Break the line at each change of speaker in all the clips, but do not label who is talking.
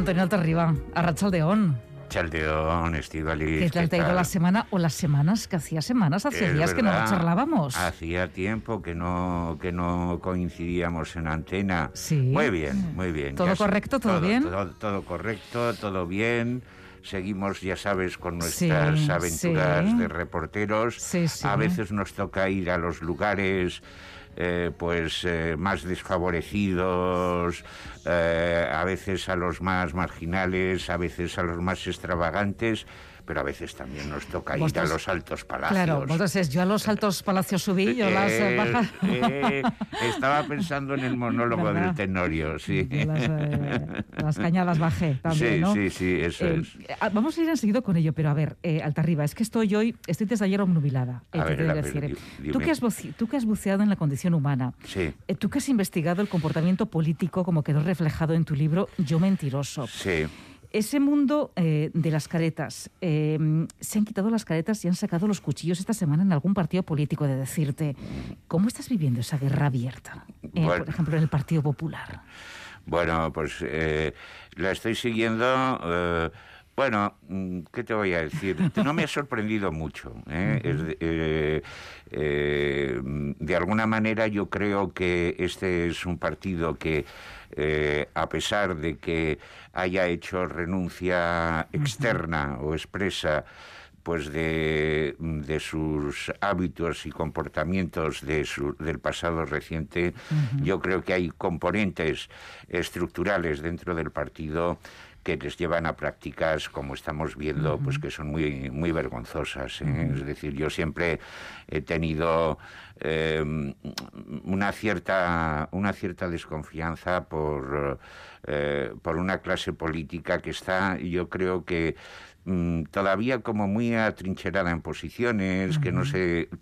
Antonio Altarriba, Arratsaldeón.
Chaldeón, Estíbaliz.
¿Qué tal te ha ido la semana o las semanas? Que hacía semanas, hacía días que no charlábamos.
Hacía tiempo que no coincidíamos en antena.
Sí.
Muy bien, muy bien.
¿Todo correcto? ¿Todo bien?
Todo correcto, todo bien. Seguimos, ya sabes, con nuestras aventuras de reporteros.
Sí.
A veces nos toca ir a los lugares más desfavorecidos, a veces a los más marginales, a veces a los más extravagantes, pero a veces también nos toca ir a los altos palacios.
Claro, entonces yo a los altos palacios subí, yo las bajas.
Estaba pensando en el monólogo del Tenorio, sí.
Las cañas las bajé también,
sí,
¿no?
Sí, eso es.
Vamos a ir enseguida con ello, pero a ver, Altarriba, es que estoy desde ayer obnubilada. Tú que has buceado en la condición humana,
sí.
Tú que has investigado el comportamiento político como quedó reflejado en tu libro Yo mentiroso.
Sí.
Ese mundo de las caretas, se han quitado las caretas y han sacado los cuchillos esta semana en algún partido político, de decirte, ¿cómo estás viviendo esa guerra abierta? Por ejemplo, en el Partido Popular.
Bueno, pues la estoy siguiendo. ¿Qué te voy a decir? No me ha sorprendido mucho. De alguna manera yo creo que este es un partido que, a pesar de que haya hecho renuncia externa o expresa, pues de sus hábitos y comportamientos del pasado reciente, yo creo que hay componentes estructurales dentro del partido que les llevan a prácticas, como estamos viendo, pues que son muy, muy vergonzosas. Es decir, yo siempre he tenido una cierta desconfianza por una clase política que está, yo creo que todavía como muy atrincherada en posiciones, que no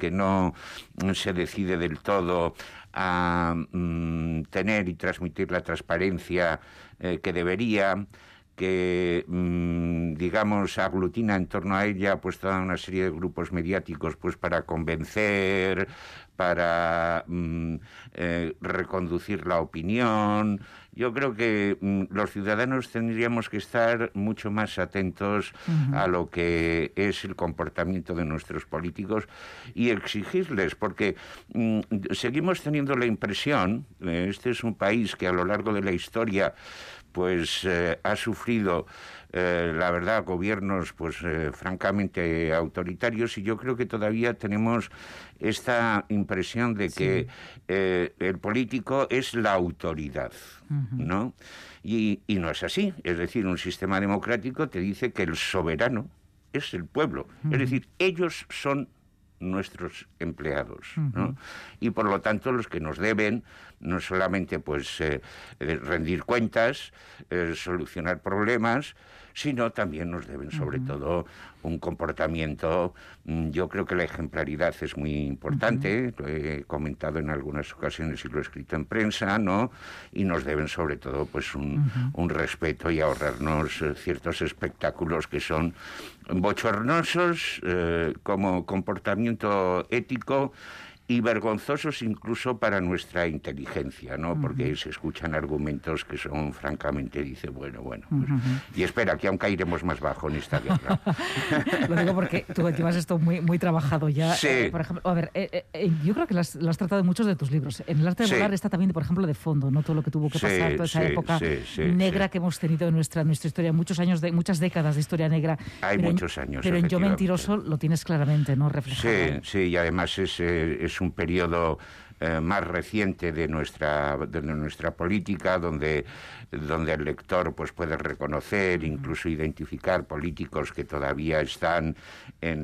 se decide del todo a tener y transmitir la transparencia que debería, que, digamos, aglutina en torno a ella pues toda una serie de grupos mediáticos pues para convencer, para reconducir la opinión. Yo creo que los ciudadanos tendríamos que estar mucho más atentos a lo que es el comportamiento de nuestros políticos y exigirles, porque seguimos teniendo la impresión, este es un país que a lo largo de la historia pues ha sufrido, la verdad, gobiernos pues francamente autoritarios, y yo creo que todavía tenemos esta impresión de que el político es la autoridad, ¿no? Y no es así. Es decir, un sistema democrático te dice que el soberano es el pueblo. Es decir, ellos son nuestros empleados, ¿no? Y por lo tanto los que nos deben no solamente pues rendir cuentas, solucionar problemas, sino también nos deben sobre todo un comportamiento. Yo creo que la ejemplaridad es muy importante, lo he comentado en algunas ocasiones y lo he escrito en prensa, ¿no? Y nos deben sobre todo pues un respeto y ahorrarnos ciertos espectáculos que son bochornosos como comportamiento ético y vergonzosos incluso para nuestra inteligencia, ¿no? Porque se escuchan argumentos que son, francamente, dice, bueno, pues, y espera, que aún caeremos más bajo en esta guerra.
Lo digo porque tú llevas esto muy, muy trabajado ya.
Sí.
Por ejemplo, a ver, yo creo que lo has tratado en muchos de tus libros. En El arte de volar está también, por ejemplo, de fondo, ¿no? Todo lo que tuvo que pasar, toda esa época negra que hemos tenido en nuestra historia, muchas décadas de historia negra.
Hay muchos años,
pero en Yo mentiroso lo tienes claramente, ¿no? Reflejado.
Sí, y además es un periodo más reciente de nuestra política, donde el lector pues puede reconocer, incluso identificar políticos que todavía están en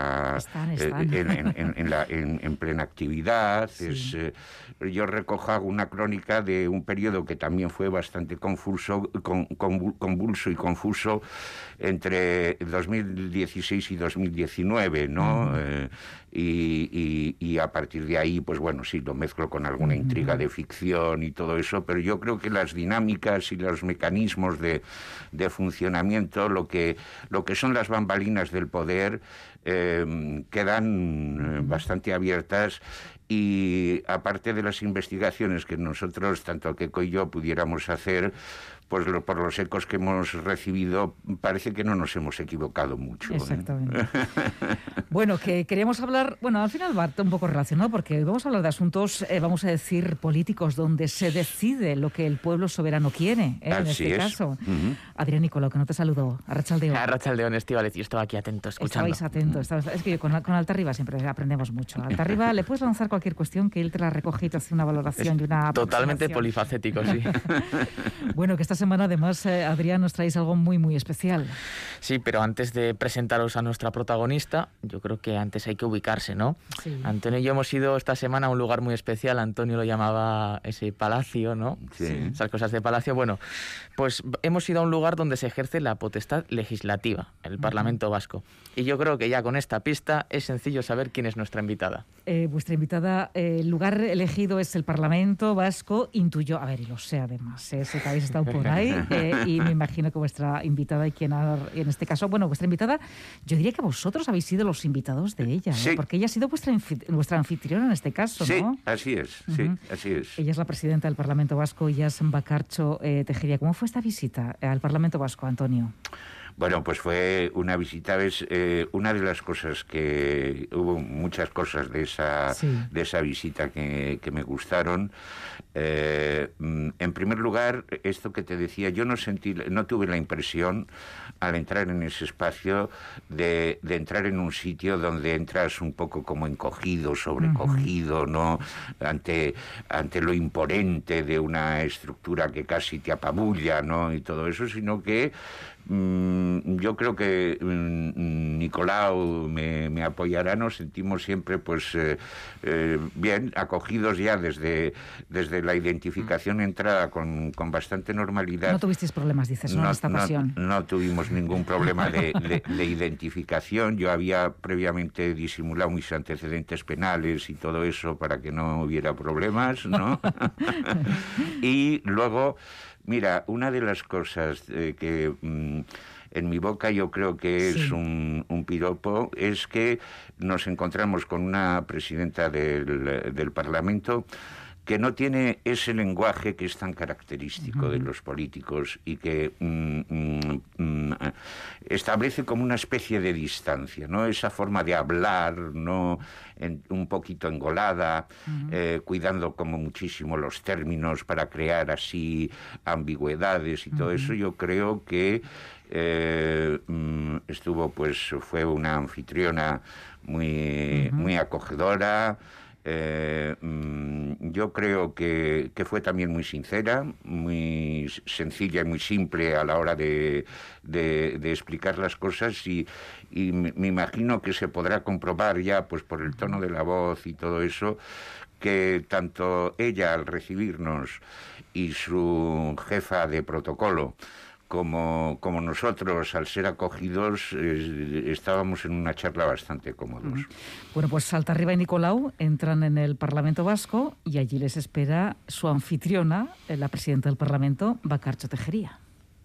plena actividad. Yo recojo una crónica de un periodo que también fue bastante convulso y confuso entre 2016 y 2019, ¿no? Y a partir de ahí, pues bueno, sí, lo mezclo con alguna intriga de ficción y todo eso, pero yo creo que las dinámicas y los mecanismos de funcionamiento, lo que son las bambalinas del poder, quedan bastante abiertas. Y aparte de las investigaciones que nosotros, tanto Keiko y yo, pudiéramos hacer, pues por los ecos que hemos recibido, parece que no nos hemos equivocado mucho.
Exactamente. Bueno, que queríamos hablar, al final va un poco relacionado, porque vamos a hablar de asuntos, vamos a decir, políticos, donde se decide lo que el pueblo soberano quiere, en este caso. Adrián Nicolau, que no te saludó. Arratsaldeon.
Arratsaldeon, Estíbaliz, yo estaba aquí atento, escuchando.
Estabais atentos. Es que con Altarriba siempre aprendemos mucho. A Altarriba le puedes lanzar cualquier cuestión que él te la recoge y te hace una valoración y una
totalmente polifacético, sí.
Bueno, que esta semana además, Adrián, nos traéis algo muy, muy especial.
Sí, pero antes de presentaros a nuestra protagonista, yo creo que antes hay que ubicarse, ¿no?
Sí.
Antonio y yo hemos ido esta semana a un lugar muy especial. Antonio lo llamaba ese palacio, ¿no?
Sí.
Esas cosas de palacio. Bueno, pues hemos ido a un lugar donde se ejerce la potestad legislativa, el Parlamento Vasco. Y yo creo que ya con esta pista es sencillo saber quién es nuestra invitada.
Vuestra invitada, el lugar elegido es el Parlamento Vasco, intuyo, a ver, y lo sé además, sé que habéis estado por ahí, y me imagino que vuestra invitada, en este caso, vuestra invitada, yo diría que vosotros habéis sido los invitados de ella,
sí.
Porque ella ha sido vuestra anfitriona en este caso,
sí,
¿no?
Así es, sí, así es.
Ella es la presidenta del Parlamento Vasco, Iaz Bakartxo Tejeria. ¿Cómo fue esta visita al Parlamento Vasco, Antonio?
Bueno, pues fue una visita, una de las cosas que... Hubo muchas cosas de esa visita que me gustaron. En primer lugar, esto que te decía, yo no tuve la impresión, al entrar en ese espacio, de entrar en un sitio donde entras un poco como encogido, sobrecogido, ¿no? Ante lo imponente de una estructura que casi te apabulla, ¿no? Y todo eso, sino que yo creo que Nicolau me apoyará. Nos sentimos siempre bien acogidos ya desde la identificación entrada con bastante normalidad.
No tuvisteis problemas, dices, ¿no? En esta ocasión.
No tuvimos ningún problema de identificación. Yo había previamente disimulado mis antecedentes penales y todo eso para que no hubiera problemas, ¿no? Y luego, mira, una de las cosas que en mi boca yo creo que es un piropo es que nos encontramos con una presidenta del Parlamento que no tiene ese lenguaje que es tan característico de los políticos y que establece como una especie de distancia, ¿no? Esa forma de hablar, ¿no? Un poquito engolada, cuidando como muchísimo los términos para crear así ambigüedades y todo eso. Yo creo que fue una anfitriona muy acogedora. Yo creo que fue también muy sincera, muy sencilla y muy simple a la hora de explicar las cosas, y me imagino que se podrá comprobar ya pues por el tono de la voz y todo eso, que tanto ella al recibirnos y su jefa de protocolo como nosotros, al ser acogidos, estábamos en una charla bastante cómodos.
Bueno, pues Altarriba y Nicolau entran en el Parlamento Vasco y allí les espera su anfitriona, la presidenta del Parlamento, Bakartxo Tejeria.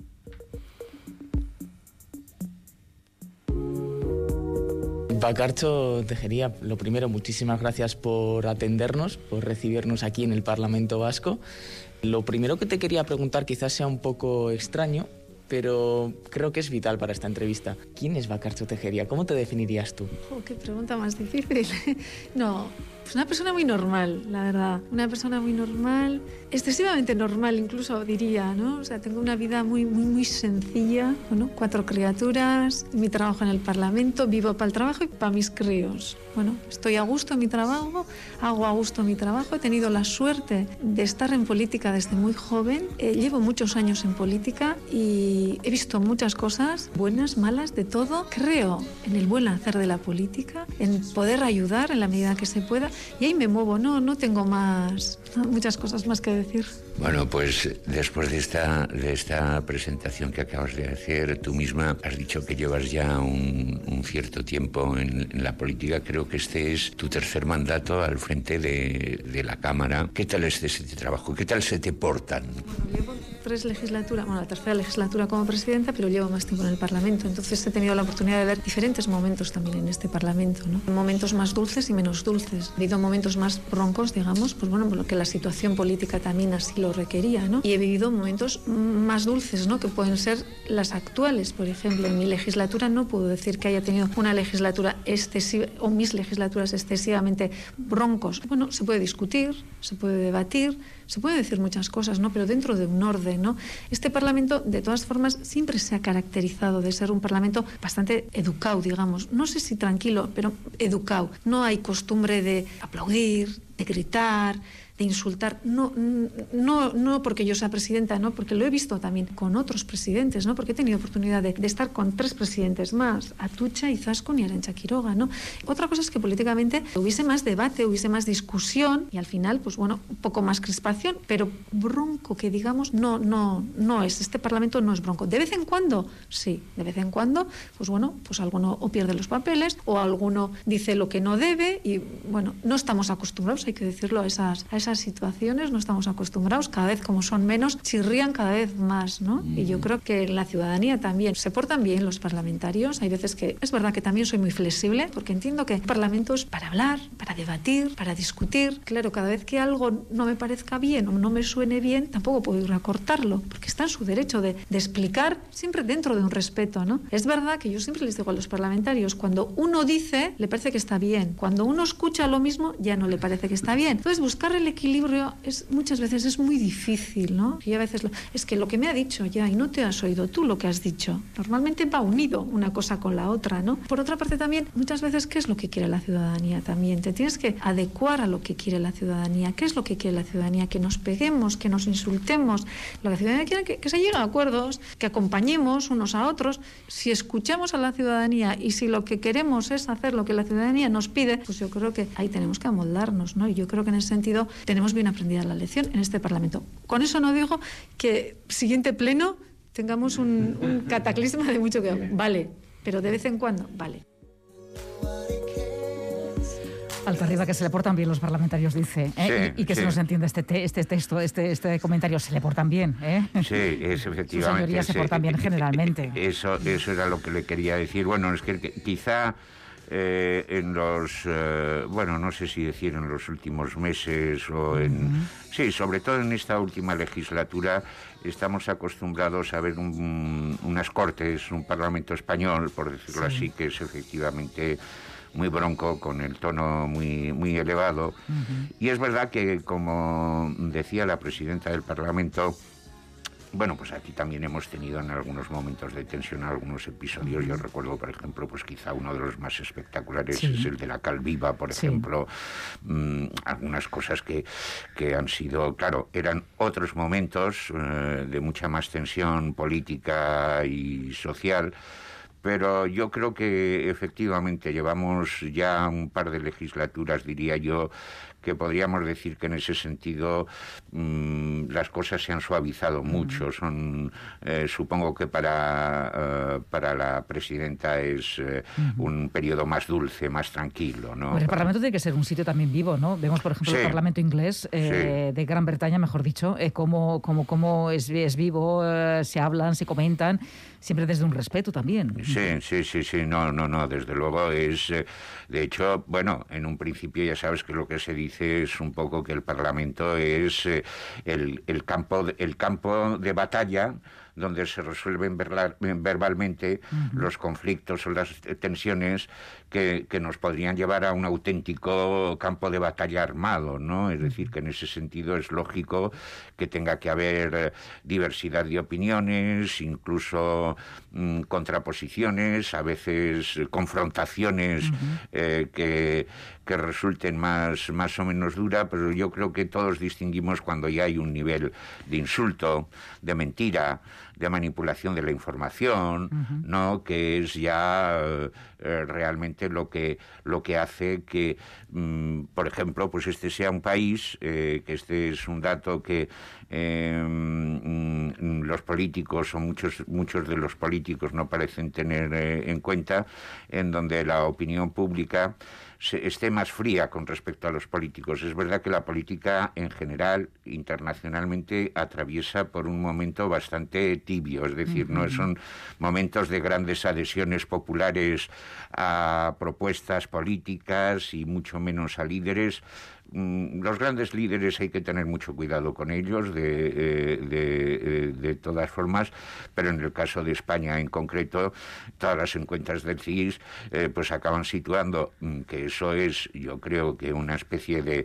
Bakartxo Tejeria, lo primero, muchísimas gracias por atendernos, por recibirnos aquí en el Parlamento Vasco. Lo primero que te quería preguntar quizás sea un poco extraño, pero creo que es vital para esta entrevista. ¿Quién es Bakartxo Tejeria? ¿Cómo te definirías tú?
Oh, qué pregunta más difícil. No, pues una persona muy normal, la verdad. Una persona muy normal, excesivamente normal incluso diría, ¿no? O sea, tengo una vida muy sencilla, bueno, 4 criaturas, mi trabajo en el Parlamento, vivo para el trabajo y para mis críos. Bueno, estoy a gusto en mi trabajo, hago a gusto mi trabajo, he tenido la suerte de estar en política desde muy joven, llevo muchos años en política y he visto muchas cosas, buenas, malas, de todo. Creo en el buen hacer de la política, en poder ayudar en la medida que se pueda, y ahí me muevo, no tengo muchas cosas más que decir.
Bueno, pues después de esta presentación que acabas de hacer, tú misma has dicho que llevas ya un cierto tiempo en la política. Creo que este es tu tercer mandato al frente de la Cámara. ¿Qué tal es ese trabajo? ¿Qué tal se te portan?
Bueno, llevo la tercera legislatura como presidenta, pero llevo más tiempo en el Parlamento. Entonces he tenido la oportunidad de ver diferentes momentos también en este Parlamento, ¿no? Momentos más dulces y menos dulces. Ha habido momentos más broncos, digamos, pues bueno, porque la situación política también así lo requería, ¿no? Y he vivido momentos más dulces, ¿no? Que pueden ser las actuales. Por ejemplo, en mi legislatura no puedo decir que haya tenido una legislatura excesiva o mis legislaturas excesivamente broncos. Bueno, se puede discutir, se puede debatir, se puede decir muchas cosas, ¿no? Pero dentro de un orden, ¿no? Este Parlamento, de todas formas, siempre se ha caracterizado de ser un Parlamento bastante educado, digamos. No sé si tranquilo, pero educado. No hay costumbre de aplaudir, de gritar, de insultar, no porque yo sea presidenta, no, porque lo he visto también con otros presidentes, no, porque he tenido oportunidad de estar con 3 presidentes más, Atutxa, Izaskun y Arantxa Quiroga, no. Otra cosa es que políticamente hubiese más debate, hubiese más discusión y al final, pues bueno, un poco más crispación, pero bronco que digamos no es. Este Parlamento no es bronco. De vez en cuando, sí, de vez en cuando, pues bueno, pues alguno o pierde los papeles o alguno dice lo que no debe y bueno, no estamos acostumbrados, hay que decirlo, a esas situaciones, no estamos acostumbrados, cada vez como son menos, chirrían cada vez más, ¿no? Y yo creo que la ciudadanía también se portan bien los parlamentarios. Hay veces que es verdad que también soy muy flexible, porque entiendo que el Parlamento es para hablar, para debatir, para discutir. Claro, cada vez que algo no me parezca bien o no me suene bien, tampoco puedo ir a cortarlo, porque está en su derecho de explicar siempre dentro de un respeto, ¿no? Es verdad que yo siempre les digo a los parlamentarios, cuando uno dice, le parece que está bien. Cuando uno escucha lo mismo, ya no le parece que está bien. Entonces, buscar el equilibrio muchas veces es muy difícil, ¿no? Y a veces es que lo que me ha dicho ya y no te has oído tú lo que has dicho. Normalmente va unido una cosa con la otra, ¿no? Por otra parte también, muchas veces, ¿qué es lo que quiere la ciudadanía también? Te tienes que adecuar a lo que quiere la ciudadanía. ¿Qué es lo que quiere la ciudadanía? Que nos peguemos, que nos insultemos. Lo que la ciudadanía quiere que se lleguen a acuerdos, que acompañemos unos a otros. Si escuchamos a la ciudadanía y si lo que queremos es hacer lo que la ciudadanía nos pide, pues yo creo que ahí tenemos que amoldarnos, ¿no? Y yo creo que en ese sentido tenemos bien aprendida la lección en este Parlamento. Con eso no digo que siguiente pleno tengamos un cataclisma de mucho que vale, pero de vez en cuando vale.
Alta arriba, que se le portan bien los parlamentarios, dice, ¿eh? Sí, y que sí. Se nos entiende este texto, este comentario, se le portan bien, ¿eh?
Sí, es efectivamente.
Sus señorías se portan bien generalmente.
Eso era lo que le quería decir. Bueno, es que quizá en los, bueno, no sé si decir en los últimos meses o en... Sí, sobre todo en esta última legislatura estamos acostumbrados a ver unas Cortes, un Parlamento español, por decirlo así, que es efectivamente muy bronco, con el tono muy elevado. Y es verdad que, como decía la presidenta del Parlamento, bueno, pues aquí también hemos tenido en algunos momentos de tensión algunos episodios. Yo recuerdo, por ejemplo, pues quizá uno de los más espectaculares es el de la Calviva, por ejemplo. Algunas cosas que han sido, claro, eran otros momentos de mucha más tensión política y social. Pero yo creo que efectivamente llevamos ya un par de legislaturas, diría yo, que podríamos decir que en ese sentido las cosas se han suavizado mucho. Supongo que para la presidenta es un periodo más dulce, más tranquilo, ¿no?
Pues el Parlamento tiene que ser un sitio también vivo, ¿no? Vemos, por ejemplo, el Parlamento inglés de Gran Bretaña, mejor dicho, cómo es vivo, se hablan, se comentan, siempre desde un respeto también.
Sí, no, desde luego es... De hecho, bueno, en un principio ya sabes que lo que se dice es un poco que el Parlamento es el campo de batalla donde se resuelven verbalmente los conflictos o las tensiones que nos podrían llevar a un auténtico campo de batalla armado, ¿no? Es decir, que en ese sentido es lógico que tenga que haber diversidad de opiniones, incluso contraposiciones, a veces confrontaciones que resulten más o menos duras, pero yo creo que todos distinguimos cuando ya hay un nivel de insulto, de mentira, de manipulación de la información, ¿no? Que es ya realmente lo que hace que, por ejemplo, pues este sea un país, que este es un dato que los políticos o muchos de los políticos no parecen tener en cuenta, en donde la opinión pública esté más fría con respecto a los políticos. Es verdad que la política en general, internacionalmente, atraviesa por un momento bastante tibio, es decir, no son momentos de grandes adhesiones populares a propuestas políticas y mucho menos a líderes. Los grandes líderes hay que tener mucho cuidado con ellos, de todas formas, pero en el caso de España en concreto, todas las encuestas del CIS pues acaban situando que eso es, yo creo que una especie de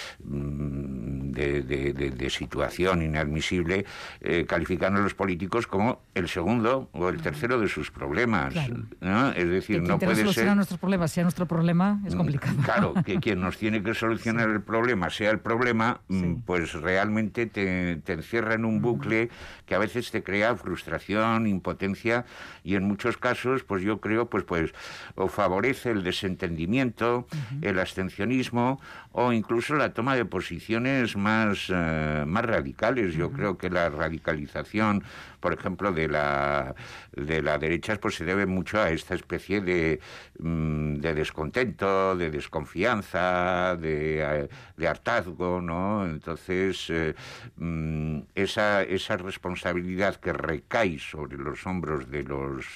situación inadmisible, calificando a los políticos como el segundo o el tercero de sus problemas.
Claro.
¿No? Es decir, no puede
solucionar nuestros problemas, si a nuestro problema es complicado.
Claro, que quien nos tiene que solucionar el problema sea el problema, pues realmente te encierra en un bucle que a veces te crea frustración, impotencia, y en muchos casos, pues yo creo, pues o favorece el desentendimiento, el abstencionismo, o incluso la toma de posiciones más radicales. Yo creo que la radicalización, por ejemplo, de la derecha, pues se debe mucho a esta especie de descontento, de desconfianza, de hartazgo, ¿no? Entonces, esa responsabilidad que recae sobre los hombros de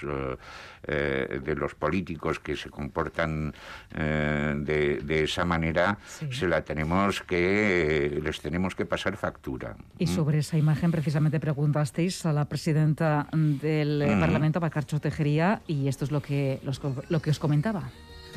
los políticos que se comportan de esa manera, les tenemos que pasar factura.
Y sobre esa imagen, precisamente, preguntasteis a la presidenta del Parlamento, Bakartxo Tejeria, y esto es lo que os comentaba.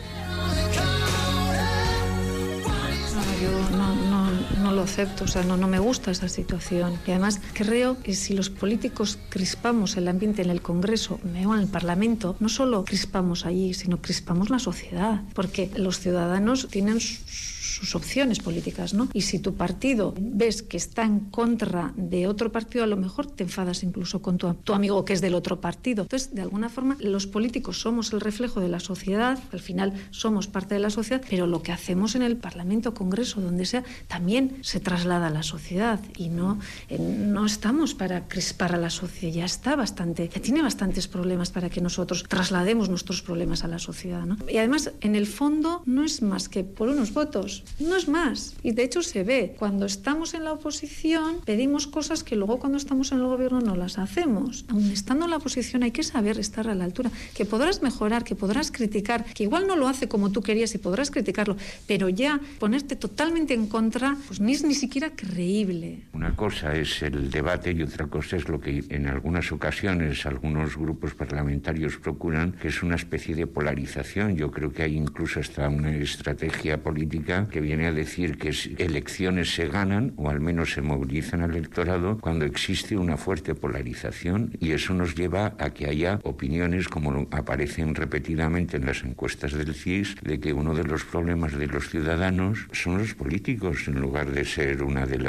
Yo no lo acepto, o sea, no me gusta esa situación. Y además creo que si los políticos crispamos el ambiente en el Congreso o en el Parlamento, no solo crispamos allí, sino crispamos la sociedad, porque los ciudadanos tienen sus opciones políticas, ¿no? Y si tu partido ves que está en contra de otro partido, a lo mejor te enfadas incluso con tu amigo que es del otro partido. Entonces, de alguna forma, los políticos somos el reflejo de la sociedad, al final somos parte de la sociedad, pero lo que hacemos en el Parlamento, Congreso, donde sea, también se traslada a la sociedad, y no estamos para crispar a la sociedad, ya tiene bastantes problemas para que nosotros traslademos nuestros problemas a la sociedad, ¿no? Y además, en el fondo, no es más que por unos votos, no es más. Y de hecho se ve, cuando estamos en la oposición pedimos cosas que luego cuando estamos en el gobierno no las hacemos. Aun estando en la oposición hay que saber estar a la altura, que podrás mejorar, que podrás criticar, que igual no lo hace como tú querías y podrás criticarlo, pero ya ponerte totalmente en contra, pues ni es ni siquiera creíble.
Una cosa es el debate y otra cosa es lo que en algunas ocasiones algunos grupos parlamentarios procuran, que es una especie de polarización. Yo creo que hay incluso hasta una estrategia política que viene a decir que elecciones se ganan, o al menos se movilizan al electorado, cuando existe una fuerte polarización, y eso nos lleva a que haya opiniones, como aparecen repetidamente en las encuestas del CIS, de que uno de los problemas de los ciudadanos son los políticos, en lugar de ser una de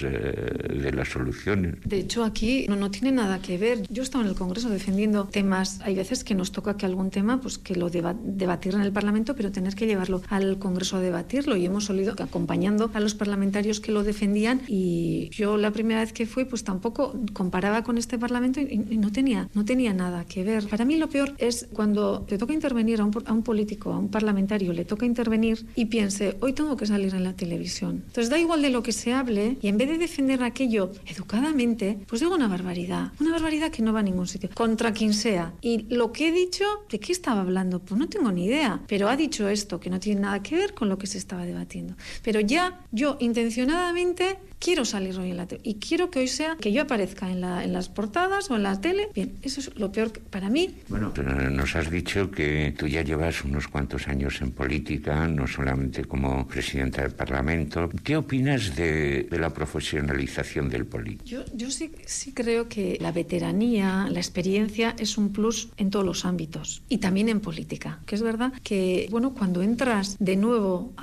las soluciones.
De hecho, aquí no tiene nada que ver. Yo he estado en el Congreso defendiendo temas. Hay veces que nos toca que algún tema, pues que lo debatir en el Parlamento, pero tener que llevarlo al Congreso a debatirlo, y hemos salido acompañando a los parlamentarios que lo defendían, y yo la primera vez que fui pues tampoco comparaba con este Parlamento y no tenía nada que ver. Para mí lo peor es cuando te toca intervenir a un político, a un parlamentario, le toca intervenir y piense, hoy tengo que salir en la televisión. Entonces da igual de lo que se hable, y en vez de defender aquello educadamente, pues digo una barbaridad que no va a ningún sitio, contra quien sea. Y lo que he dicho, ¿de qué estaba hablando? Pues no tengo ni idea, pero ha dicho esto que no tiene nada que ver con lo que se estaba debatiendo. Pero ya yo intencionadamente quiero salir hoy en la tele y quiero que hoy sea que yo aparezca en las portadas o en la tele. Bien, eso es lo peor para mí.
Bueno, nos has dicho que tú ya llevas unos cuantos años en política, no solamente como presidenta del Parlamento. ¿Qué opinas de la profesionalización del político?
Yo sí creo que la veteranía, la experiencia es un plus en todos los ámbitos, y también en política. Que es verdad que, bueno, cuando entras de nuevo a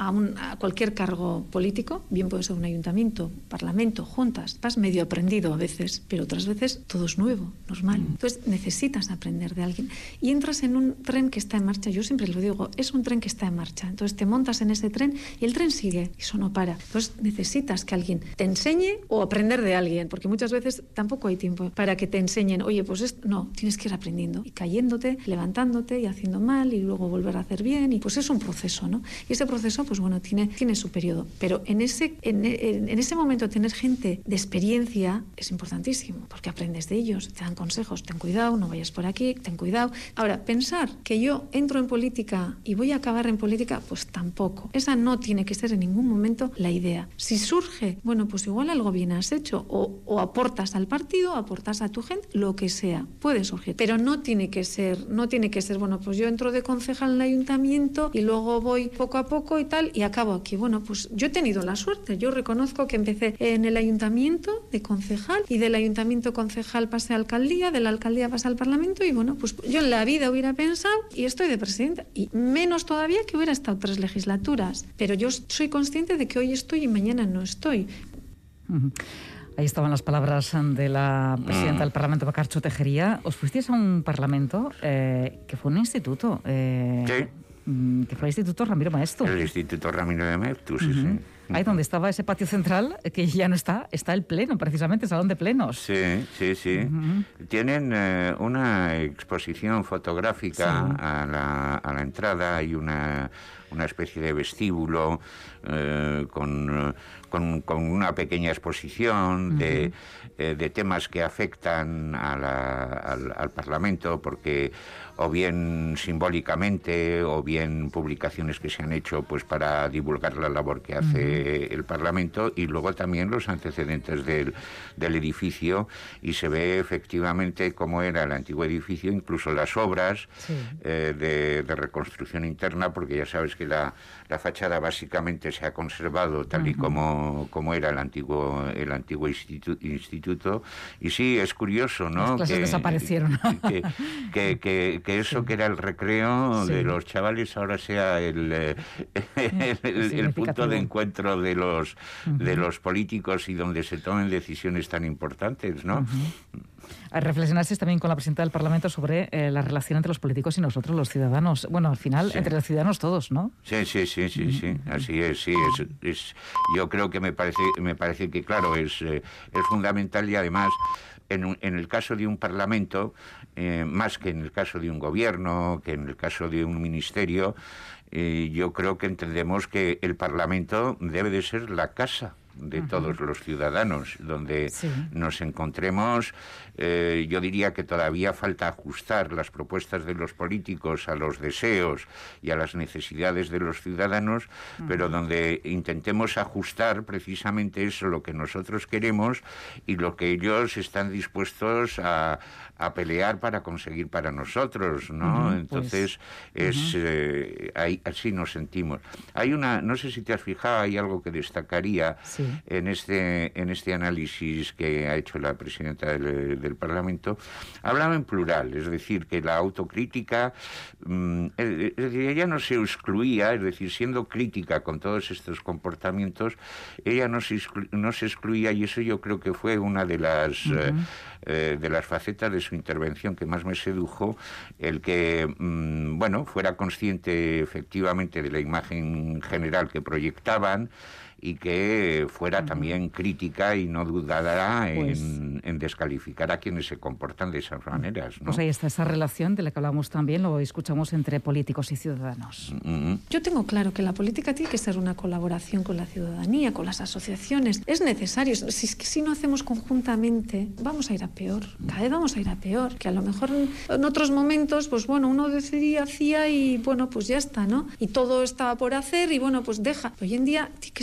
a cualquier cargo político, bien puede ser un ayuntamiento, parlamento, juntas, vas medio aprendido a veces, pero otras veces todo es nuevo, normal. Entonces necesitas aprender de alguien y entras en un tren que está en marcha. Yo siempre lo digo, es un tren que está en marcha. Entonces te montas en ese tren y el tren sigue, eso no para. Entonces necesitas que alguien te enseñe o aprender de alguien, porque muchas veces tampoco hay tiempo para que te enseñen, oye, pues esto, no, tienes que ir aprendiendo y cayéndote, levantándote y haciendo mal y luego volver a hacer bien, y pues es un proceso, ¿no? Y ese proceso, pues bueno, tiene su periodo, pero en ese momento tener gente de experiencia es importantísimo, porque aprendes de ellos, te dan consejos, ten cuidado, no vayas por aquí, ten cuidado. Ahora, pensar que yo entro en política y voy a acabar en política, pues tampoco. Esa no tiene que ser en ningún momento la idea. Si surge, bueno, pues igual algo bien has hecho, o aportas al partido, aportas a tu gente, lo que sea, puede surgir, pero no tiene que ser, bueno, pues yo entro de concejal en el ayuntamiento y luego voy poco a poco y tal, y acabo aquí. Bueno, pues yo he tenido la suerte, yo reconozco que empecé en el ayuntamiento de concejal, y del ayuntamiento concejal pasé a alcaldía, de la alcaldía pasé al parlamento, y bueno, pues yo en la vida hubiera pensado, y estoy de presidenta, y menos todavía que hubiera estado 3 legislaturas, pero yo soy consciente de que hoy estoy y mañana no estoy.
Ahí estaban las palabras de la presidenta del Parlamento, Bakartxo Tejeria. Os fuisteis a un Parlamento que fue un instituto.
Sí.
Que fue el Instituto Ramiro Maeztu.
El Instituto Ramiro de Maeztu, sí, sí.
Ahí donde estaba ese patio central, que ya no está el pleno, precisamente, el salón de plenos.
Sí, sí, sí. Tienen una exposición fotográfica a la entrada. Hay una especie de vestíbulo con una pequeña exposición de temas que afectan al Parlamento, porque o bien simbólicamente o bien publicaciones que se han hecho pues para divulgar la labor que hace el Parlamento, y luego también los antecedentes del edificio, y se ve efectivamente cómo era el antiguo edificio, incluso las obras de reconstrucción interna, porque ya sabes que la fachada básicamente se ha conservado tal y como era el antiguo instituto. Y sí, es curioso, ¿no?
Las clases desaparecieron.
Que eso que era el recreo de los chavales ahora sea el punto de encuentro de los políticos, y donde se tomen decisiones tan importantes, ¿no?
Reflexionasteis también con la presidenta del Parlamento sobre la relación entre los políticos y nosotros, los ciudadanos. Bueno, al final, entre los ciudadanos todos, ¿no? Sí. Así es, sí. Yo creo que me parece que, claro, es fundamental, y además, en el caso de un Parlamento, más que en el caso de un gobierno, que en el caso de un ministerio, yo creo que entendemos que el Parlamento debe de ser la casa de todos los ciudadanos, donde nos encontremos. Yo diría que todavía falta ajustar las propuestas de los políticos a los deseos y a las necesidades de los ciudadanos, pero donde intentemos ajustar precisamente eso, lo que nosotros queremos y lo que ellos están dispuestos a pelear para conseguir para nosotros, ¿no? Entonces, así nos sentimos. No sé si te has fijado, hay algo que destacaría en este análisis que ha hecho la presidenta del Parlamento. Hablaba en plural, es decir, que la autocrítica, ella no se excluía, es decir, siendo crítica con todos estos comportamientos, ella no se excluía, y eso yo creo que fue una de las facetas de su intervención que más me sedujo, el que, fuera consciente efectivamente de la imagen general que proyectaban, y que fuera también crítica y no dudara en descalificar a quienes se comportan de esas maneras, ¿no? Pues ahí está esa relación de la que hablamos también, lo escuchamos, entre políticos y ciudadanos.
Yo tengo claro que la política tiene que ser una colaboración con la ciudadanía, con las asociaciones. Es necesario. Si no hacemos conjuntamente, vamos a ir a peor. Cada vez vamos a ir a peor. Que a lo mejor en otros momentos, pues bueno, uno decidía, hacía y bueno, pues ya está, ¿no? Y todo estaba por hacer y bueno, pues deja. Hoy en día tiene que ser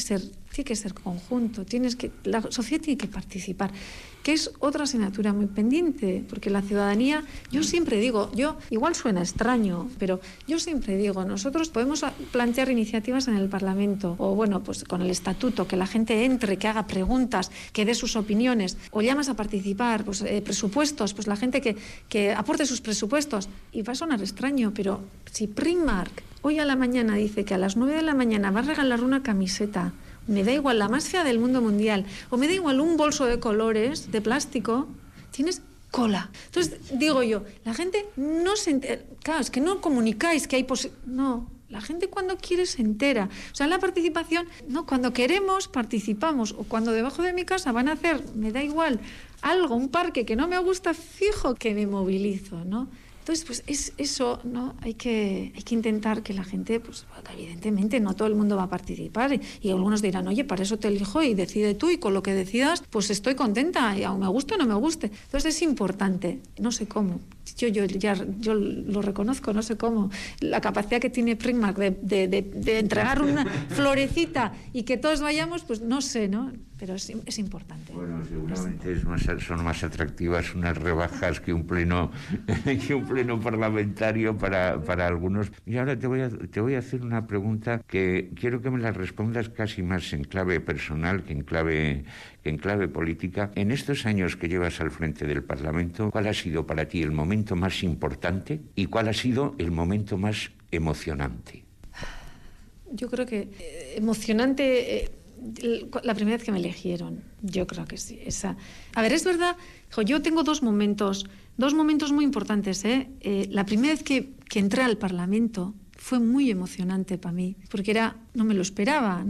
tiene que ser conjunto, la sociedad tiene que participar, que es otra asignatura muy pendiente, porque la ciudadanía, yo siempre digo, igual suena extraño, pero yo siempre digo, nosotros podemos plantear iniciativas en el Parlamento, o bueno, pues con el estatuto, que la gente entre, que haga preguntas, que dé sus opiniones, o llamas a participar, pues presupuestos, pues la gente que aporte sus presupuestos, y va a sonar extraño, pero si Primark hoy a la mañana dice que a las 9 de la mañana va a regalar una camiseta, me da igual la más fea del mundo mundial, o me da igual un bolso de colores, de plástico, tienes cola. Entonces, digo yo, la gente no se entera. Claro, es que no comunicáis que hay no, la gente cuando quiere se entera. O sea, la participación, no, cuando queremos participamos, o cuando debajo de mi casa van a hacer, me da igual, algo, un parque que no me gusta, fijo que me movilizo, ¿no? Entonces, pues es eso, ¿no? Hay que intentar que la gente, pues evidentemente no todo el mundo va a participar y algunos dirán, oye, para eso te elijo y decide tú y con lo que decidas, pues estoy contenta y aun me guste o no me guste. Entonces es importante, no sé cómo, yo lo reconozco, no sé cómo, la capacidad que tiene Primark de entregar una florecita y que todos vayamos, pues no sé, ¿no? Pero es importante.
Bueno, seguramente son más atractivas unas rebajas que un pleno parlamentario para algunos. Y ahora te voy a hacer una pregunta que quiero que me la respondas casi más en clave personal que en clave política. En estos años que llevas al frente del Parlamento, ¿cuál ha sido para ti el momento más importante y cuál ha sido el momento más emocionante?
Yo creo que emocionante... La primera vez que me eligieron, yo creo que sí. A ver, es verdad, yo tengo dos momentos muy importantes. La primera vez que entré al Parlamento fue muy emocionante para mí, porque no me lo esperaba,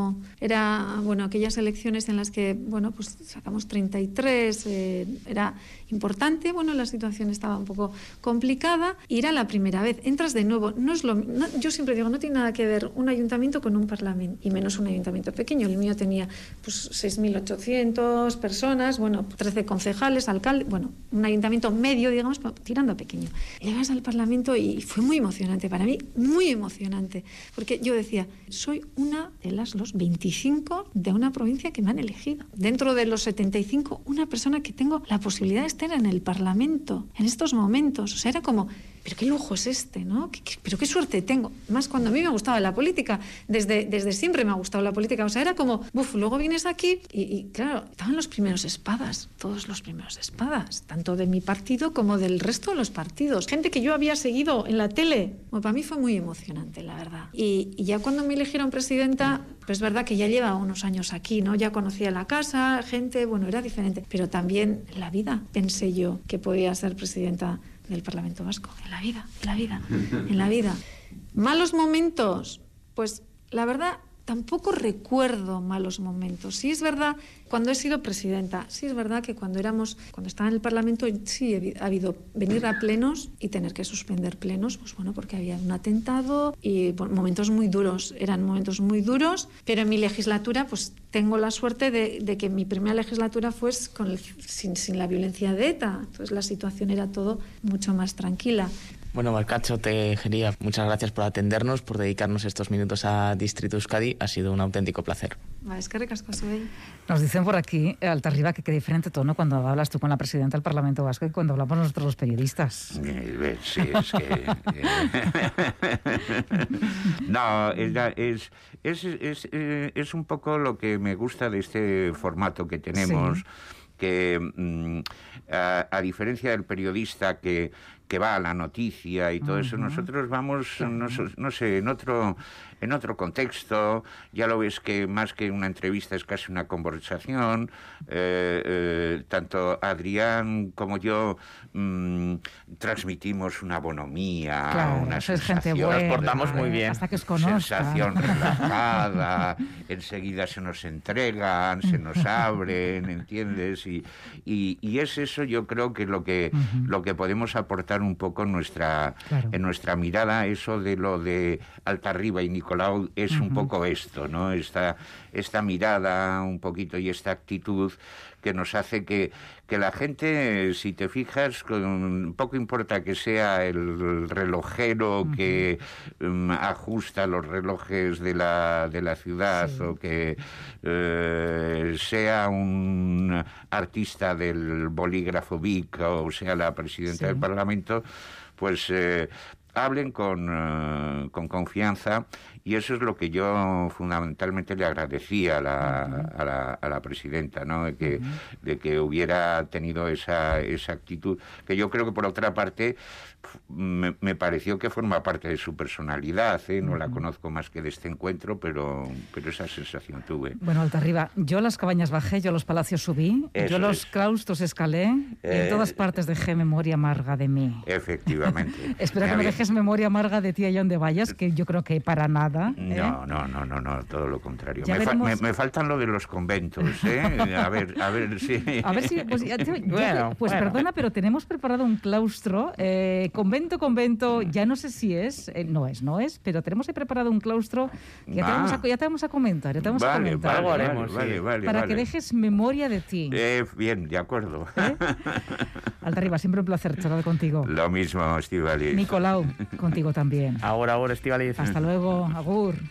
aquellas elecciones en las que, pues sacamos 33, era importante, la situación estaba un poco complicada y era la primera vez, entras de nuevo, yo siempre digo, no tiene nada que ver un ayuntamiento con un parlamento, y menos un ayuntamiento pequeño, el mío tenía 6.800 personas, 13 concejales, alcalde, un ayuntamiento medio, digamos, tirando a pequeño. Llegas al Parlamento y fue muy emocionante para mí, muy emocionante, porque yo decía, soy una de los 25 de una provincia que me han elegido. Dentro de los 75, una persona que tengo la posibilidad de estar en el Parlamento en estos momentos. O sea, era como, pero qué lujo es este, ¿no? Pero qué suerte tengo. Más cuando a mí me gustaba la política. Desde siempre me ha gustado la política. O sea, era como, luego vienes aquí y claro, estaban los primeros espadas, todos los primeros espadas, tanto de mi partido como del resto de los partidos. Gente que yo había seguido en la tele. Para mí fue muy emocionante, la verdad. Y ya cuando me eligieron presidenta, pues es verdad que ya llevaba unos años aquí, ¿no? Ya conocía la casa, gente, era diferente. Pero también en la vida pensé yo que podía ser presidenta del Parlamento Vasco. En la vida. Malos momentos, pues la verdad tampoco recuerdo malos momentos. Sí es verdad, cuando he sido presidenta, sí es verdad que cuando estaba en el Parlamento, sí ha habido venir a plenos y tener que suspender plenos, porque había un atentado y momentos muy duros, eran momentos muy duros, pero en mi legislatura, pues tengo la suerte de que mi primera legislatura fue sin la violencia de ETA, entonces la situación era todo mucho más tranquila.
Bueno, Barcacho Tejería, muchas gracias por atendernos, por dedicarnos estos minutos a Distrito Euskadi. Ha sido un auténtico placer.
Es que ricasco soy.
Nos dicen por aquí, Altarriba, que qué diferente tono cuando hablas tú con la presidenta del Parlamento Vasco y cuando hablamos nosotros los periodistas.
Sí, es que... No, es un poco lo que me gusta de este formato que tenemos, sí. Que a diferencia del periodista que va a la noticia y todo eso, nosotros vamos, no sé, en otro contexto. Ya lo ves que más que una entrevista es casi una conversación. Tanto Adrián como yo transmitimos una bonomía, una sensación.
Nos portamos muy bien.
Hasta que os conozca.
Sensación relajada, enseguida se nos entregan, se nos abren, ¿entiendes? Y es eso, yo creo que lo que podemos aportar un poco en nuestra mirada, eso de lo de Altarriba y Nicolau es un poco esto, ¿no? Esta mirada un poquito y esta actitud que nos hace que la gente, si te fijas, poco importa que sea el relojero que ajusta los relojes de la ciudad, sí, o que sea un artista del bolígrafo Vic o sea la presidenta, sí, del Parlamento, pues hablen con confianza, y eso es lo que yo fundamentalmente le agradecía a la presidenta, ¿no? De que hubiera tenido esa actitud, que yo creo que por otra parte me pareció que forma parte de su personalidad, ¿eh? No la conozco más que de este encuentro, pero esa sensación tuve.
Bueno, alta arriba, yo las cabañas bajé, yo los palacios subí, eso yo los claustros escalé, en todas partes dejé memoria amarga de mí.
Efectivamente.
Espero que no dejes memoria amarga de ti allá donde vayas, que yo creo que para nada.
No, todo lo contrario. Me faltan lo de los conventos, ¿eh? A ver si...
A ver si... Pues perdona, pero tenemos preparado un claustro... Convento, ya no sé si es, no es, pero tenemos ahí preparado un claustro que ya te vamos a comentar,
Vale,
para que dejes memoria de ti.
Bien, de acuerdo.
Alta arriba, siempre un placer charlar contigo.
Lo mismo, Estíbaliz.
Nicolau, contigo también.
Ahora, Estíbaliz.
Hasta luego, agur.